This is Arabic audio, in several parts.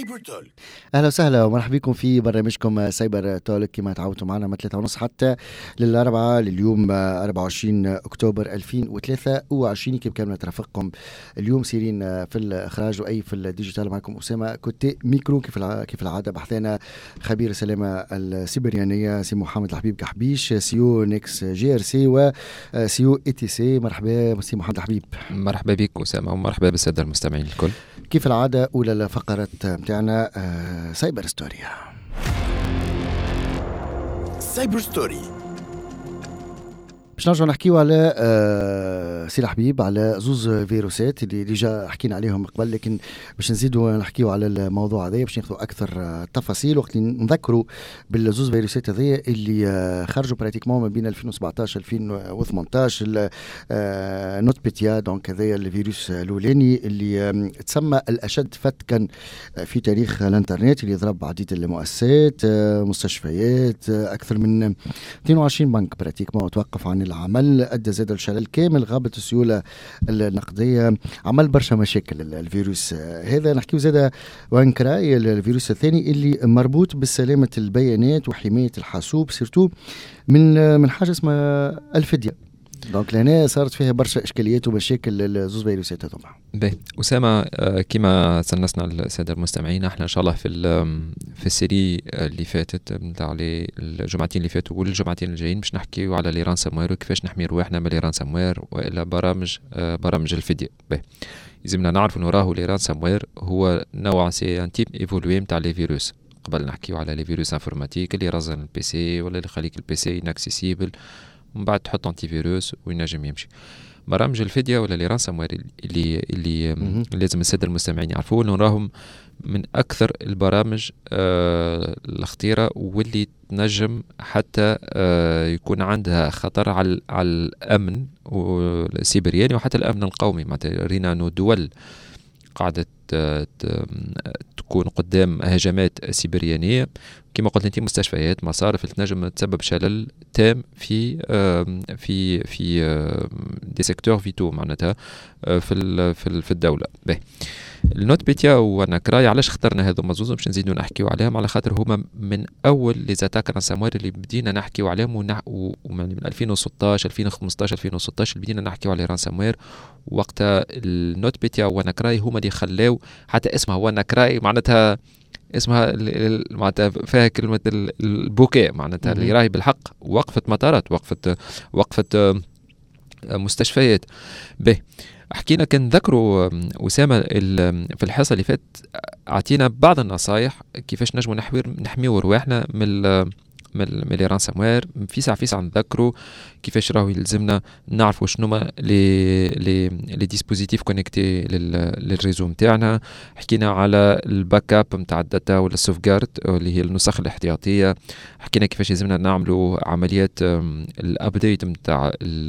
سايبر تولك. اهلا وسهلا ومرحبا بكم في برنامجكم سايبر تولك كما تعودتوا معنا من 3:30 حتى للأربعة لليوم 24 أكتوبر 2023. كيف كان نترافقكم اليوم سيرين في الإخراج وأي في الديجيتال. معكم أسامة كوتي ميكرو كيف العادة. بحثنا خبير السلامة السيبرانية سي محمد الحبيب كحبيش سيو نيكس جي ار سي وسيو اي تي سي. مرحبا سي محمد الحبيب. مرحبا بك أسامة ومرحبا بالسادة المستمعين الكل. كيف العادة أولى الفقرة متاعنا سايبر ستوري. سايبر ستوري باش نرجعوا نحكيو على سي حبيب على زوز فيروسات اللي ديجا حكينا عليهم قبل، لكن باش نزيدوا نحكيو على الموضوع هذا باش ناخذوا اكثر تفاصيل. وقت نذكروا بالزوز فيروسات هذيا اللي خرجوا براتيكمون ما بين 2017 2018. نوت بيتيا دونك هذايا الفيروس الاولاني اللي تسمى الاشد فتكا في تاريخ الانترنت، اللي ضرب عديد المؤسسات مستشفيات اكثر من 22 بنك براتيكمون توقف عن العمل، ادى زاد الشلل كامل، غابت السيوله النقديه، عمل برشا مشاكل الفيروس هذا. نحكيو زاد وانكراي الفيروس الثاني اللي مربوط بسلامه البيانات وحمايه الحاسوب، سيرتو من حاجه اسمها الفديه. دونك لهنا صارت فيها برشا اشكاليات ومشاكل الزوز فيروسات هذوما. باهي أسامة، كما سنسنا السادة المستمعين، احنا ان شاء الله في السيري اللي فاتت نتاع الجمعتين اللي فاتوا والجمعتين الجايين باش نحكيو على لي رانساموير وكيفاش نحمي رواحنا من لي رانساموير والا برامج الفدية. باهي لازمنا نعرفوا انه راهو لي رانساموير هو نوع سي ان تيب ايفولوي نتاع لي فيروس. قبل نحكيو على لي فيروس انفورماتيك اللي يرزن البي سي ولا اللي يخليك البي سي اناكسيسيبل ومن بعد تحط انتي فيروس وينجم يمشي. برامج الفدية ولا لي رانساموير اللي لازم السادة المستمعين يعرفوا انه راهم من اكثر البرامج الخطيرة واللي تنجم حتى يكون عندها خطر على الامن السيبراني وحتى الامن القومي. معناتها رينا انه دول قاعدة تكون قدام هجمات سيبرانية كما قلت انت، مستشفيات، مصارف اللي تنجم تسبب شلل تام في دي سيكتور فيتو معناتها في الدولة. باهي النوت بيتيا ونكراي علاش اخترنا هذو مزوز باش نزيدوا نحكيو عليهم؟ على خاطر هما من اول لي زاتاك رانساموير اللي بدينا نحكيو عليهم من 2016 2015 2016 بدينا نحكيو على رانساموير. وقتها النوت بيتيا ونكراي هما اللي خلاو حتى اسمها ونكراي معناتها اسمها معناتها فيها كلمة البوكاء معناتها اللي راهي بالحق وقفت مطارات وقفت مستشفيات. به حكينا كان ذكروا أسامة في الحصة اللي فات أعطينا بعض النصائح كيفاش نجموا نحميو رواحنا من لي رانساموير. في ساعة نذكروا كيفاش راهو يلزمنا نعرفوا شنوما لي ديسبوزيتيف كونيكتي للريزو نتاعنا. حكينا على الباك اب نتاع الداتا ولا السوفغارد اللي هي النسخ الاحتياطية. حكينا كيفاش لازمنا نعملوا عمليات الابديت نتاع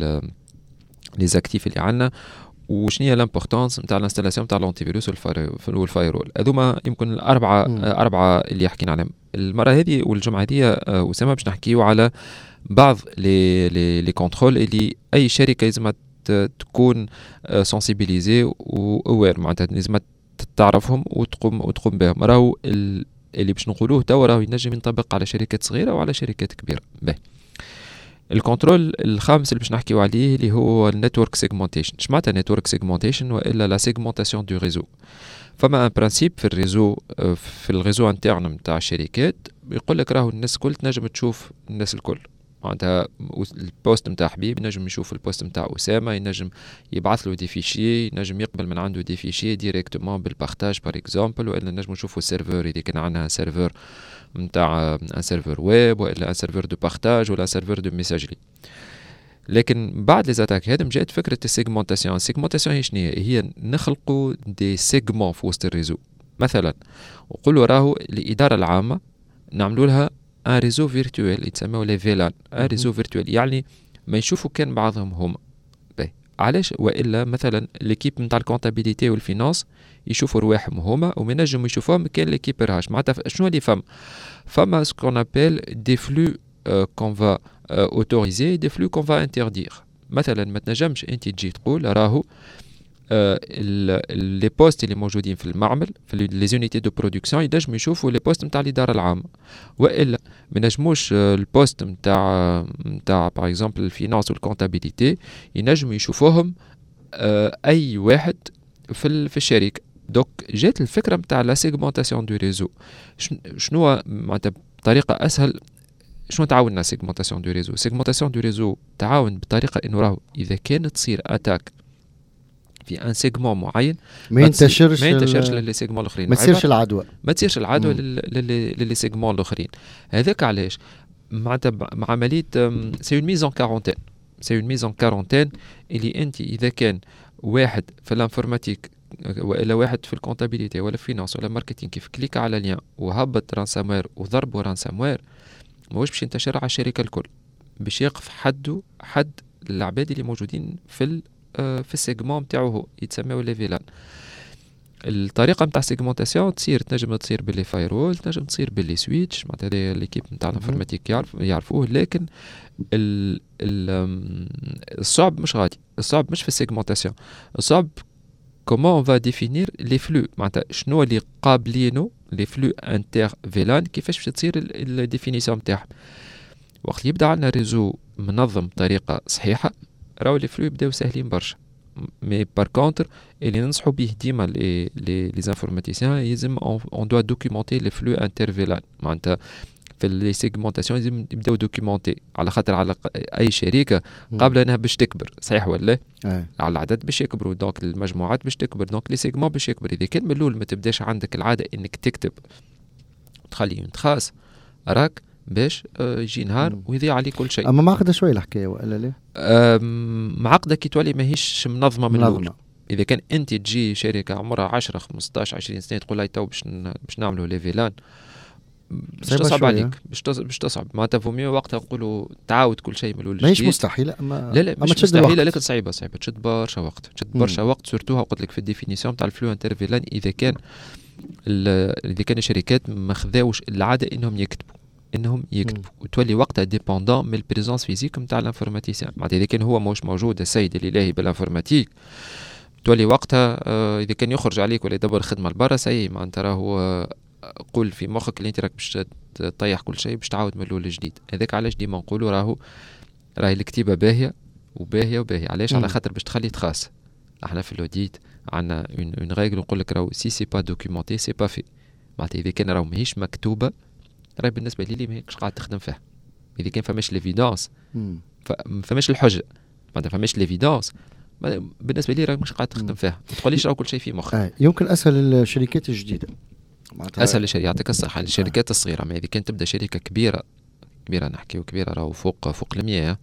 لي زاكتيف اللي عندنا، وشنو هي لامبورطونس نتاع الانستالاسيون نتاع الانتي فيروس والفايرول. هذوما يمكن الاربعه اللي حكينا عليهم المره هذه والجمعه هذه. اسامه باش نحكيو على بعض لي كونترول اللي اي شركه لازم تكون سنسيبيليزي واوير، معناتها لازم تعرفهم وتقوم بهم. راهو اللي باش نقولوه توا راهو ينجم ينطبق على شركات صغيره وعلى شركات كبيره. باهي الكنترول الخامس اللي باش نحكيو عليه اللي هو النتورك سيجمنتيشن. اش معناتها نتورك سيجمنتيشن؟ والا لا سيجمنتاسيون دو ريزو. فما ان برانسيب في الريزو انترن نتاع الشركات يقول لك راهو الناس الكل تنجم تشوف الناس الكل. معناتها البوست نتاع حبيب ينجم يشوف البوست نتاع اسامه، ينجم يبعث له دي فيشي، ينجم يقبل من عنده دي فيشي ديريكتومون بالبارتاج بار اكزومبل، والا نجم نشوفوا السيرفر اذا كان عندنا سيرفر نتاع ان سيرفر ويب والا ان سيرفر دو بارتاج ولا سيرفر دو ميساجري. لكن بعد لي زاتاك هذم جات فكره السيغمونتاسيون. السيغمونتاسيون هي شنو هي نخلقوا دي سيغمون في وسط الريزو. مثلا وقولوا راهو الاداره العامه نعملوا لها ان ريزو فيرتوال يتسموا لي فيلان. ان ريزو فيرتوال يعني ما يشوفوا كان بعضهم هما. علاش؟ والا مثلا ليكيب نتاع الكونتابيليتي والفينانس يشوفوا رواحهم هما وما ينجموا يشوفوهم كان ليكيب راهاش. معناتها شنو اللي فما سكون ابل دي فلو كون فا اوتوريزي دي فلو كون فا انتردير. مثلا ما تنجمش انت تجي تقول راهو لي بوست اللي موجودين في المعمل في لي زونيتي دو برودكسيون ينجموا يشوفوا لي بوست نتاع الاداره العامه، والا ما نجموش البوست نتاع باغ اكزومبل الفينانس والكونتابيليتي ينجموا يشوفوهم اي واحد في الشركه. دوك جات الفكره نتاع لا سيغمونتاسيون دو ريزو. شنو معناتها بطريقه اسهل شنو تعاوننا سيغمونتاسيون دو ريزو؟ سيغمونتاسيون دو ريزو تعاون بطريقه انه راهو اذا كانت تصير اتاك في ان سيجمون معين ما ينتشرش للي سيجمون الاخرين، ما تصيرش العدوى للي سيجمون الاخرين. هذاك علاش معناتها مع عمليه سي اون ميز ان كارونتين اللي انت اذا كان واحد في الانفورماتيك ولا واحد في الكونتابيليتي ولا فينانس ولا ماركتينغ كيف كليك على لين وهبط رانساموير وضربوا رانساموير، ماهوش باش ينتشر على الشركه الكل، باش يقف حد العباد اللي موجودين في السيجمون نتاعو هو يتسموا لي فيلان. الطريقه نتاع السيجمونتاسيون تنجم تصير باللي فايرول، تنجم تصير باللي سويتش، معناتها ليكيب نتاع الانفورماتيك يعرفوه. لكن الصعب مش غادي، الصعب مش في السيجمونتاسيون، الصعب كومون اون فا ديفينير لي فلو، معناتها شنو اللي قابلينه لي فلو انتر فيلان، كيفاش باش تصير الديفينيسيون نتاعهم. وقت يبدا عندنا ريزو منظم بطريقه صحيحه راهو لي فلو يبداو ساهلين برشا. مي بار كونتر اللي ننصحوا به ديما لي انفورماتيسيان يلزم اون دو دوكيمونتي لي فلو انترفيلان، معناتها في لي سيغمونتاسيون لازم يبداو دوكيمونتي، على خاطر على اي شركه قبل انها باش تكبر صحيح ولا على العدد باش يكبروا، دونك المجموعات باش تكبر، دونك لي سيغمون باش يكبر. اذا كان من الاول ما تبداش عندك العاده انك تكتب تخلي ينتخاص راك باش يجي نهار ويضيع عليه كل شيء. اما معقده شويه الحكايه ولا لا؟ معقده كي تولي ماهيش منظمه من الاول. اذا كان انت تجي شركه عمرها 10 15 20 سنه تقول لها تو باش نعملوا لي فيلان، باش تصعب عليك، باش تصعب. معناتها فوميو وقتها نقولوا تعاود كل شيء من الاول. ماهيش مستحيله، لا مش مستحيله، لكن صعيبه تشد برشا وقت سورتو قلت لك في الديفينيسيون تاع الفلو انتر فيلان. اذا كان الشركات ما خذاوش العاده انهم يكتبوا وتولي وقتها ديبوندون من البريزونس فيزيك نتاع الانفورماتيسيان. معناتها اذا كان هو ماهوش موجود السيد الالهي بالانفورماتيك، تولي وقتها اذا كان يخرج عليك ولا يدبر خدمه لبرا سي، معناتها راهو قول في مخك اللي انت راك باش تطيح كل شيء باش تعاود من الاول جديد. هذاك علاش ديما نقولوا راهي الكتيبه باهيه. علاش؟ على خاطر باش تخلي تخاص. احنا في الاوديت عندنا اون ريغل نقول لك راهو سي سي با دوكيومونتي سي با في، معناتها اذا كان راهو ماهيش مكتوبه راهي بالنسبه لي ماهيش قاعد تخدم فيها. اذا كان فماش ليفيدونس فماش الحجه، معناتها فماش ليفيدونس بالنسبه لي راهي مش قاعد تخدم فيها. ما تقوليش راهو كل شيء في مخك. يمكن اسهل الشركات الجديده، اسهل الشركات يعطيك الصحه الشركات الصغيره. ما اذا كان تبدا شركه كبيره نحكيو كبيره راهو فوق ال100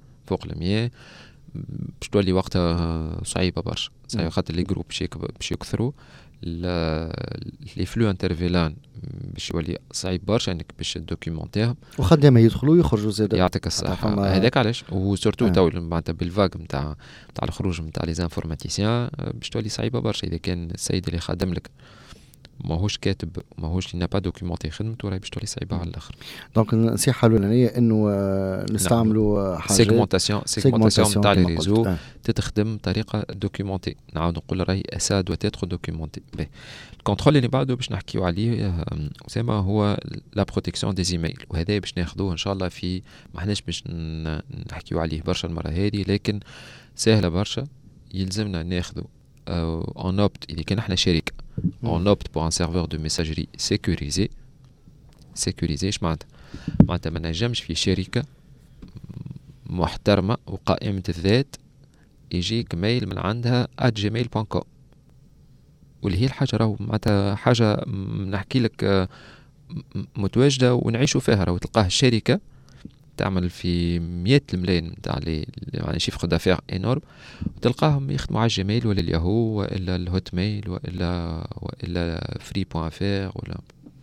باش تولي وقتها صعيبه برشا، صعيبه خاطر لي جروب باش يكثروا، لي فلو انترفيلان باش يولي صعيب برشا انك باش دوكيومونتيهم، وخدامه يدخلوا يخرجوا زاد. يعطيك الصحه. هذاك علاش وسورتو تو معناتها بالفاغ نتاع الخروج نتاع لي انفورماتيسيان باش تولي صعيبه برشا. اذا كان السيد اللي خادم لك ماهوش كاتب ماهوش لنا با دوكيومونتي خدمته راهي باش تولي صعيبه على الاخر. دونك النصيحه الاولانيه انه نستعملوا حاجه سيغمونتاسيون نتاع لي ريزو تتخدم بطريقه دوكيومونتي. نعاود نقول راهي اسا دو تيتر دوكيومونتي. الكونترول اللي بعده باش نحكيو عليه اسامه هو لا بروتيكسيون دي ايميل، وهذا باش ناخذوه ان شاء الله في ما احناش باش نحكيو عليه برشا المره هذه، لكن سهله برشا. يلزمنا ناخذوا اون اوبت اذا كان احنا شركه on opte pour un serveur de messagerie sécurisé. ايش معناتها ما نجمش في شركه محترمه وقائمه الذات يجيك ميل من عندها @gmail.com واللي هي الحاجه راهو معناتها حاجه نحكي لك متواجده ونعيشوا فيها. راهو تلقاه الشركه تعمل في 100 الملايين نتاع يعني شيفر دافير انورم، وتلقاهم يخدموا على الجيميل ولا الياهو ولا الهوت ميل ولا free.fr ولا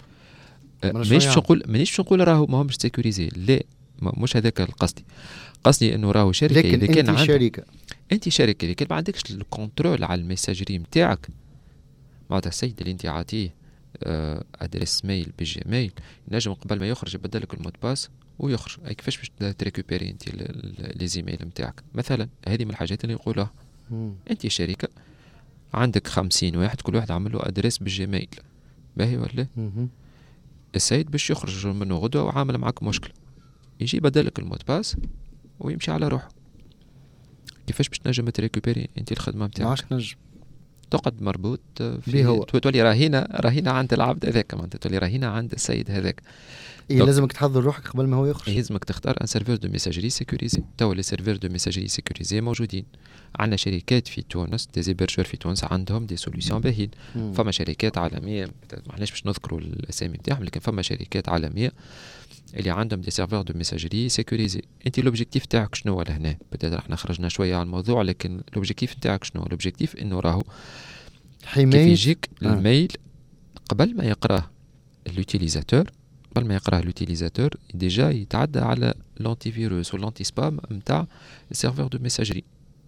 مانيش نقول راهو ما همش سيكوريزي، لا مش هذاك قصدي انه راهو شركه اذا كان انت شركه اذا كان ما عندكش الكنترول على الميساجري نتاعك، معناتها السيد اللي انت عاطيه ادريس ميل بالجيميل ينجم قبل ما يخرج يبدل لك المود باس ويخرج. اي كيفاش باش تريكوبيري انت لي زيميل نتاعك مثلا؟ هذه من الحاجات اللي نقولها. انت شركه عندك 50 واحد كل واحد عمل له ادريس بالجيميل باهي ولا السيد باش يخرج منه غدوه وعامل معك مشكله يجي بدلك المود باس ويمشي على روحه. كيفاش باش تنجم تريكوبيري انت الخدمه نتاعك؟ ما عادش تنجم تقعد مربوط في تولي رهينه عند العبد هذاك، معناتها تولي رهينه عند السيد هذاك. إيه لازمك تحضر روحك قبل ما هو يخرج. لازمك تختار ان سيرفور دو ميساجري سيكوريزي. توا لي سيرفور دو ميساجري سيكوريزي موجودين. عندنا شركات في تونس دي زيبرجور في تونس عندهم دي سوليوشن باهين. فما شركات عالميه ما احناش باش نذكروا الاسامي نتاعهم، لكن فما شركات عالميه اللي عندهم دي سيرفور دو ميساجري سيكوريزي. انت لوبجيكتيف تاعك شنو لهنا؟ بدل احنا خرجنا شويه على الموضوع، لكن لوبجيكتيف تاعك شنو؟ لوبجيكتيف انه راهو كيف يجيك الميل قبل ما يقراه اليوتيليزاتور، قبل ما يقراه اليوتيليزاتور ديجا يتعدى على لونتي فيروس واللونتي سبام نتاع السيرفور دو ميساجري،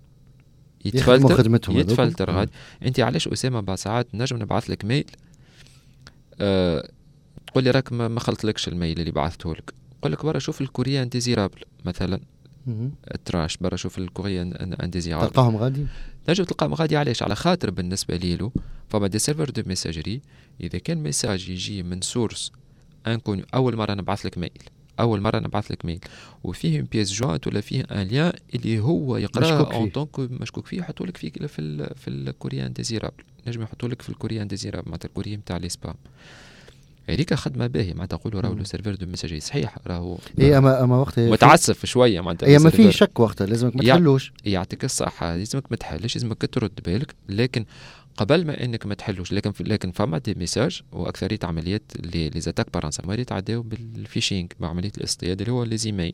يتفلتر غادي. انت علاش اسامه بعد ساعات نجم نبعث لك ميل تقول لي راك ما خلطلكش الميل اللي بعثته لك، نقول لك برا شوف الكوريان ديزيرابل مثلا التراش، برا شوف الكوريان انديزيرابل تلقاهم غادي، نجم تلقاهم غادي. علاش؟ على خاطر بالنسبه ليلو فما دي سيرفر دو ميساجري اذا كان ميساج يجي من سورس انكونيو، اول مره نبعث لك ميل، اول مره نبعث لك ميل وفيه اون بيس جوينت ولا فيه ان ليان اللي هو يقراه اون طونك مشكوك فيه، يحطوا لك فيه في الكوريان ديزيرابل، نجم يحطوا لك في الكوريان ديزيرابل معناتها الكوريان نتاع لي سبام. هذيك خدمه باهيه معناتها نقولوا راهو لو سيرفر دو ميساجي صحيح راهو اي اما وقتها متعسف شويه معناتها اي ما في شك وقتها لازمك ما تحلوش. يعطيك الصحه لازمك ما تحلش، لازمك ترد بالك، لكن قبل ما انك ما تحلوش لكن فما دي ميساج واكثريه عمليات لي زاتاك بارانساموير يتعداو بالفيشينغ بعمليه الاصطياد اللي هو لي زيميل.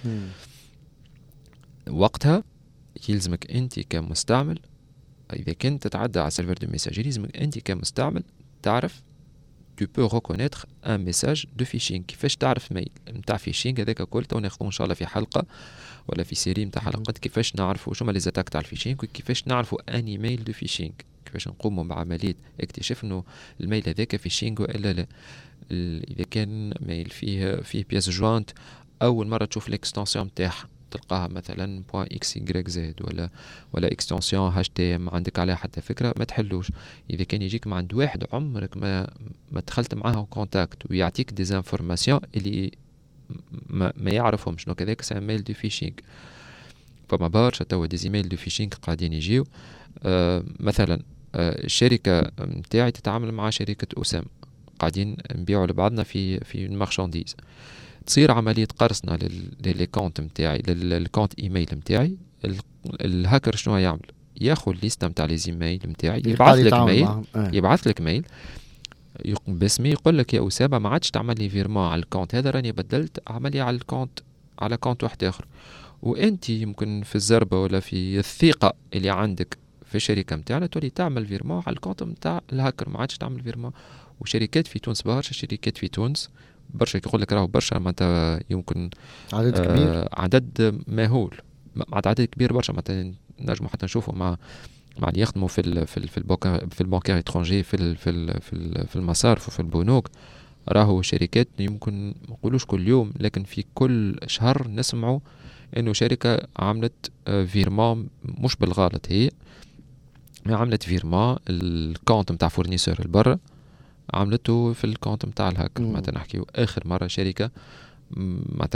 وقتها يلزمك انت كمستعمل اذا كنت تتعدى على سيرفر دو ميساجري لازمك انت كمستعمل تعرف tu peux reconnaître un message de phishing. كيفاش تعرف ميل نتاع فيشينغ هذاك كل تو ناخذوه ان شاء الله في حلقه ولا في سيري نتاع حلقات كيفاش نعرفوا شو هما لي زاتاك تاع الفيشينغ وكيفاش نعرفوا اني ميل دو فيشينغ، كيفاش نقوموا بعمليه اكتشاف انه الميل هذاك فيشينغ والا لا. اذا كان ميل فيه بيس جوانت اول مره تشوف الاكستنسيون نتاعها تلقاها مثلا .xyz ولا اكستنسيون HTML عندك عليها حتى فكره ما تحلوش. اذا كان يجيك مع عند واحد عمرك ما دخلت معاه كونتاكت ويعطيك دي انفورماسيون اللي ما يعرفهم شنو كذاك سي ميل دو فيشينغ. فما برشا توا دي ايميل دو فيشينغ قاعدين يجيو. مثلا الشركه نتاعي تتعامل مع شركه اسامه قاعدين نبيعوا لبعضنا في المارشانديز، تصير عمليه قرصنه للكونت نتاعي للكونت ايميل نتاعي. الهاكر شنو يعمل؟ ياخذ ليست نتاع لي ايميل نتاعي يبعث لك ميل باسمي يقول لك يا اسامه ما عادش تعمل لي فيرمون على الكونت هذا، راني بدلت عمليه على كونت واحد اخر، وانت يمكن في الزربه ولا في الثقه اللي عندك في الشركه نتاعنا تولي تعمل فيرمون على الكونت نتاع الهاكر، ما عادش تعمل فيرمون. وشركات في تونس برشا شركات في تونس برشا يقول لك راهو برشا معناتها يمكن عدد كبير، عدد مهول عدد كبير برشا معناتها نجموا حتى نشوفوا مع اللي يخدموا في البنكير اترونجي في المصارف وفي البنوك. راهو شركات يمكن ما نقولوش كل يوم لكن في كل شهر نسمعوا انه شركه عملت فيرمون مش بالغلط، هي عملت فيرمون الكونت نتاع فورنيسور البر عملته في الكونت نتاع الهاكر. معناتها نحكيو اخر مره شركه معناتها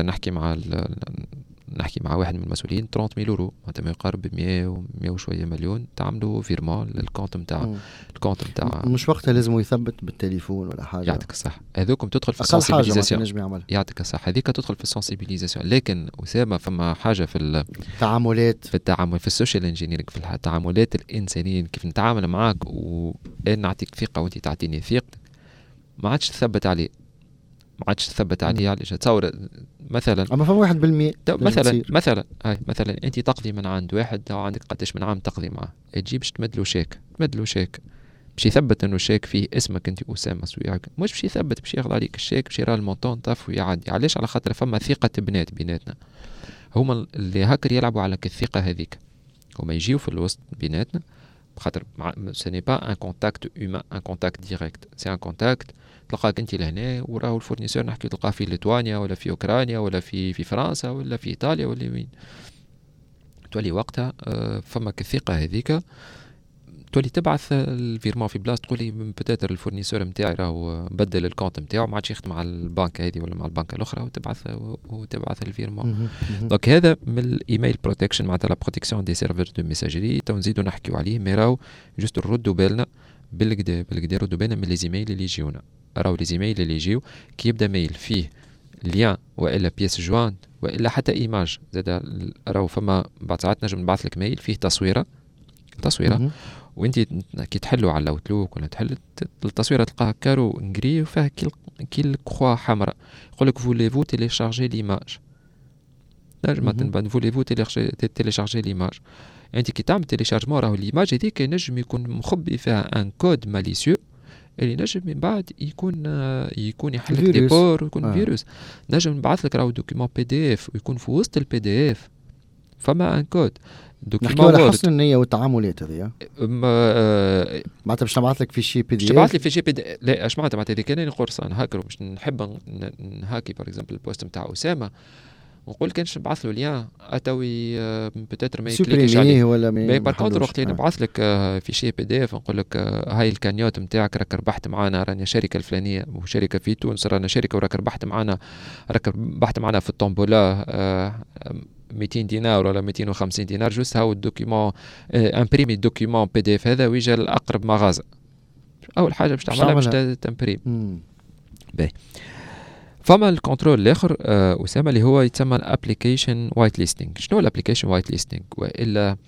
نحكي مع واحد من المسؤولين 30,000 يورو معناتها ما يقارب 100 وشويه مليون تعملوا فيرمون للكونت نتاع مش وقتها لازم يثبت بالتليفون ولا حاجه. يعطيك الصح هذوكم تدخل في السنسيبيليزاسيون. يعطيك الصح هذيك تدخل في السنسيبيليزاسيون. لكن اسامه فما حاجه في التعامل في السوشيال انجينيرينغ في التعاملات الانسانيه كيف نتعامل معاك وانا نعطيك ثقه وانت تعطيني ثقتك ما عادش تثبت عليه علاش تصور مثلا اما فما 1% مثلا انت تقضي من عند واحد او عندك قداش من عام تقضي معه تجيبش تمد له شيك باش يثبت انه الشيك فيه اسمك انت اسامه سوياك، مش باش يثبت باش ياخذ عليك الشيك باش يرى المونطون طاف ويعدي. علاش؟ على خاطر فما ثقه بيناتنا. هما اللي هاكر يلعبوا على الثقه هذيك، هما يجيو في الوسط بيناتنا خاطر سي با ان كونتاكت هيومان ان كونتاكت ديريكت، سي ان كونتاكت تلقاك انت لهنا وراهو الفورنيسور نحكي تلقاه في ليتوانيا ولا في اوكرانيا ولا في فرنسا ولا في ايطاليا ولا وين. تولي وقتها فما الثقه هذيك تولي تبعث الفيرمون في بلاصه، تقولي بتاتر الفورنيسور نتاعي راهو بدل الكونت نتاعو ما عادش يخدم على البنك هذه ولا مع البنك الاخرى، وتبعث الفيرمون. دونك هذا من الايميل بروتكشن معناتها لا بروتكسيون دي سيرفر دو ميساجري، تو نزيدو نحكيو عليه. مي راهو جوست نردوا بالنا بالكدا ردوا بالنا من لي زيميل اللي يجيونا. راهو لي زيميل اللي يجيو كي يبدا ميل فيه ليان والا بيس جوان والا حتى ايماج زاد، راهو فما بعض ساعات نجم نبعث لك ميل فيه تصويره وانت كي تحلوا على الاوتلوك ولا تحل التصويره تلقاها كارو نغري وفيها كي الكخوا حمراء، يقول لك فوليفو تيليشارجي ليماج. نجم تنبان فوليفو تيليشارجي ليماج. انت كي تعمل تيليشارجمون راهو ليماج هذيك نجم يكون مخبي فيها ان كود ماليسيو اللي نجم من بعد يكون يحل لك ديبور ويكون فيروس. نجم نبعث لك راهو دوكيومون بي دي اف ويكون في وسط البي دي اف فما ان كود. نحكي على حسن النية والتعاملات هذه. معناتها باش نبعث لك في شي بي دي اف، تبعث لي في شي بي دي. لا اش معناتها هذه كان قرصه نهاكر باش نحب نهاكي باغ اكزومبل البوست نتاع اسامه ونقول كانش نبعث له ليان اتوي بتاتر ما يكليكش عليه ولا مي بار كونتر وقت اللي نبعث لك في شي بي دي اف نقول لك هاي الكانيوت نتاعك راك ربحت معنا، راني شركه الفلانيه وشركه في تونس، رانا شركه وراك ربحت معنا في الطومبولا 200 دينار ولا 250 دينار. جوست هاو الدوكيومون امبريمي الدوكيومون بي دي اف هذا ويجا الاقرب مغازه. اول حاجه باش تعملها باش تمبريم. باهي فما الكنترول الاخر اسامه اللي هو يتسمى الابليكيشن وايت ليستينغ. شنو الابليكيشن وايت ليستينغ؟ والا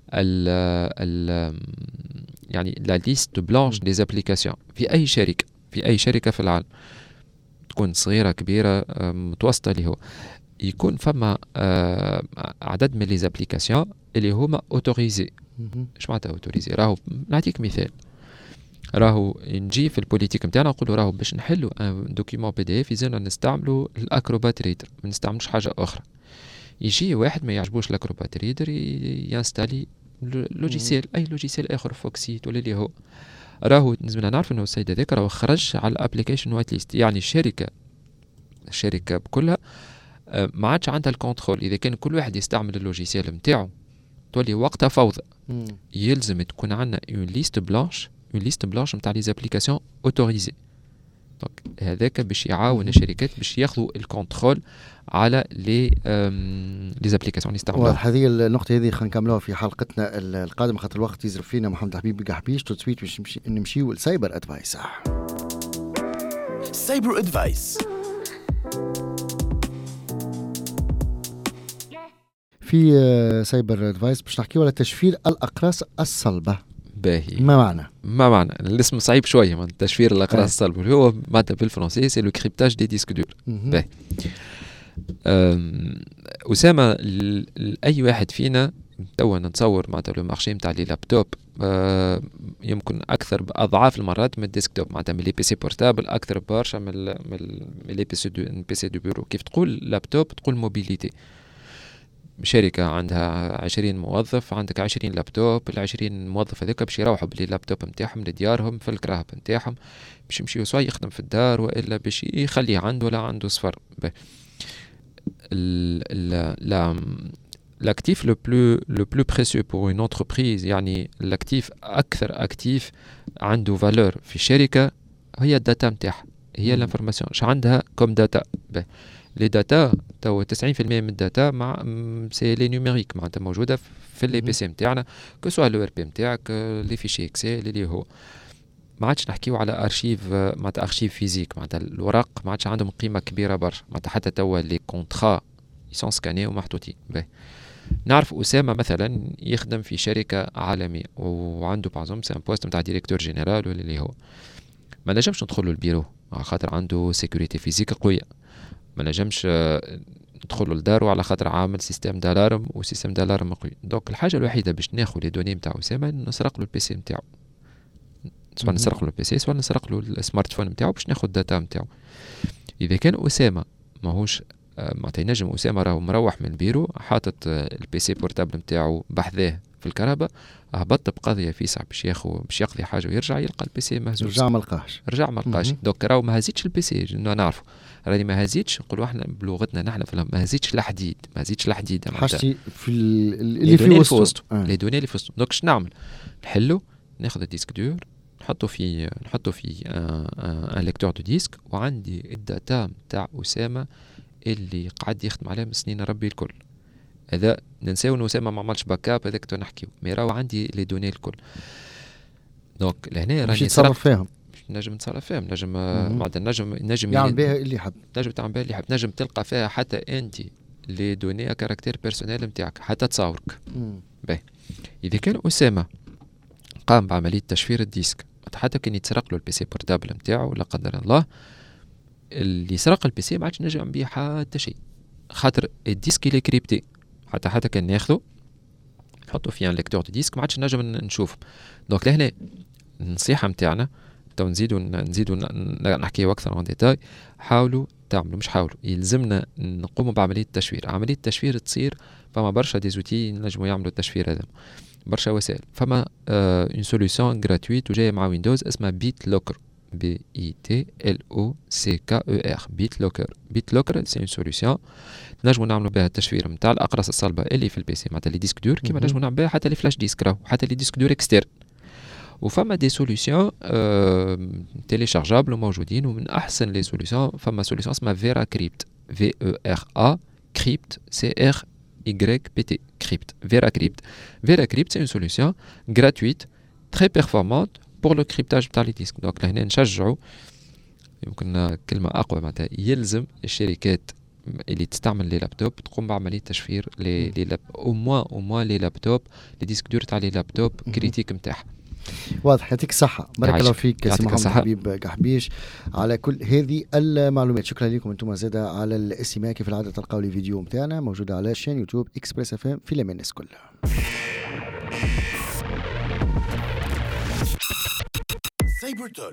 يعني لا ليست بلانش دي زابليكاسيون في اي شركه في العالم، تكون صغيره كبيره متوسطه، اللي هو يكون فما عدد من لي زابليكاسيون اللي هما اوتوريزي. اش معناتها اوتوريزي؟ راهو نعطيك مثال، راهو نجي في البوليتيك نتاعنا نقولوا راهو باش نحلوا ان دوكيومون بي دي اف يزالنا نستعملوا الاكروبات ريدر، ما نستعملوش حاجه اخرى. يجي واحد ما يعجبوش الاكروبات ريدر ينستالي لوجيسيال، اي لوجيسيال اخر فوكسيت ولا اللي هو راهو لازمنا نعرف انه السيد هذاك راهو خرج على الابليكيشن وايت ليست. يعني الشركه بكلها ما عادش عندها الكونترول. اذا كان كل واحد يستعمل اللوجيسيال نتاعو تولي وقتها فوضى. يلزم تكون عندنا اون ليست بلانش نتاع لي زابليكاسيون اوتوريزي. دونك هذاك باش يعاون الشركات باش ياخذوا الكونترول على لي زابليكاسيون اللي يستعملوها. هذه النقطه هذه خلينا نكملوها في حلقتنا القادمه خاطر الوقت يزرف فينا. محمد الحبيب قحبيش تو سويت باش نمشيو لسايبر ادفايس. سايبر ادفايس في سايبر ادفايس باش نحكيو على تشفير الاقراص الصلبه. باهي ما معنى الاسم صعيب شويه من تشفير الاقراص الصلبه اللي هو معناتها بالفرنسي سي لو كريبتاج دي ديسك دور. باهي اسامه اي واحد فينا توا نتصور معناتها لو مارشي نتاع لي لابتوب يمكن اكثر باضعاف المرات من الديسكتوب، معناتها من لي بي سي بورتابل اكثر برشا من لي بي سي دو بيرو. كيف تقول لابتوب تقول موبيليتي. شركة عندها 20 موظف، عندك 20 لابتوب، ال20 موظف هذاك باش يروحوا باللابتوب نتاعهم لديارهم في الكراهب نتاعهم، باش يمشيو سواء يخدم في الدار والا باش يخليه عنده ولا عنده صفر. l'actif le plus précieux pour une entreprise، يعني l'actif اكثر اكتيف عنده فالور في الشركة هي الداتا نتاعها، هي الانفورماسيون اش عندها كوم داتا. لي داتا تو 90% من الداتا مع سي لي نيميريك معناتها موجوده في لي بي سي نتاعنا، كو سوا لو ار بي نتاعك لي فيشي اكسل اللي هو ما عادش نحكيو على ارشيف معناتها ارشيف فيزيك، معناتها الورق ما عادش عندهم قيمه كبيره برشا، معناتها حتى توا لي كونترا يسون سكاني ومحطوطين. نعرف اسامه مثلا يخدم في شركه عالميه وعنده بعضهم سي ان بوست نتاع ديريكتور جينيرال ولا اللي هو ما نجمش ندخل له البيرو على خاطر عنده سيكوريتي فيزيك قويه، ما نجمش ندخلوا لدارو على خاطر عامل سيستم دالارم وسيستم دالارم قوي. دونك الحاجه الوحيده باش ناخذ لي دوني نتاع اسامه نسرق له البي سي نتاعو، سواء نسرق له البي سي سواء نسرق له السمارت فون نتاعو باش ناخذ الداتا نتاعو. اذا كان اسامه ماهوش معناتها ينجم اسامه راهو مروح من البيرو حاطط البي سي بورتابل نتاعو بحذاه في الكهرباء، هبط بقضيه فيسع باش يقضي حاجه ويرجع يلقى البي سي مهزوز، رجع ما لقاش. دوك راهو ما هزيتش البي سي نعرفه راني ما هزيتش، نقولوا احنا بلغتنا نحن في ما هزيتش الحديد، ما هزيتش الحديد حاجتي في اللي في وسطه لي دوني اللي في وسطه. دوك اش نعمل؟ نحلو ناخذ الديسك دور نحطه في ان ليكتور دو ديسك، وعندي الداتا نتاع أسامة اللي قاعد يخدم عليه من سنين ربي الكل. هذا ننساو انه أسامة ما عملش باك اب، هذاك نحكيو مي راهو عندي لي دوني الكل. دونك لهنا راني نتصرف فيهم، نجم نتصرف فيهم، نجم بعد نجم يعمل بها اللي يحب، نجم تعمل بها اللي يحب، نجم تلقى فيها حتى انت لي دوني كاركتير بيرسونيل نتاعك، حتى تصاورك. باهي اذا كان أسامة قام بعملية تشفير الديسك، حتى كان يتسرق له البي سي بورتابل نتاعو لا قدر الله، اللي سرق البي سي ما عادش نجم نعمل بيه حتى شيء، خاطر الديسك اللي كريبتي حتى كان ناخذه نحطه في ان ليكتور دو ديسك ما عادش نجم نشوف. دونك لهنا النصيحة نتاعنا تو نزيدوا نحكيو اكثر عن ديتاي، حاولوا تعملوا، مش حاولوا، يلزمنا نقوموا بعملية التشفير. عملية التشفير تصير فما برشا ديزوتي نجموا يعملوا التشفير هذا، برشا وسائل. فما اون سوليوشن غراتويت وجايه مع ويندوز اسمها بيت لوكر، BITLOCKER. بيت لوكر سي اون سوليوشن نجموا نعملوا بها التشفير نتاع الاقراص الصلبه اللي في البي سي، معناتها لي ديسك دور، كيما نجموا نعمل بها حتى لي فلاش ديسك راهو، حتى لي ديسك دور اكسترن. وفما دي سوليوشن تيليشارجابل موجودين، ومن احسن لي سوليوشن فما سوليوشن اسمها فيرا كريبت، VERA كريبت CRYPT crypt. Vera Crypt c'est une solution gratuite très performante pour le cryptage بتاع les disques. donc لهنا نشجعوا، يمكن كلمة أقوى معناتها يلزم الشركات اللي تستعمل لي لابتوب تقوم بعملية تشفير لي او موان لي لابتوب لي ديسك دور تاع لي لابتوب كريتيك نتاعها. واضح. يعطيك الصحة، بارك الله فيك سي محمد حبيب قحبيش على كل هذه المعلومات. شكرا لكم انتم زادا على الاستماع. كيف العادة تلقاو لي فيديو متاعنا موجودة على شان يوتيوب اكسبريس اف ام في الناس كلها. سايبر توك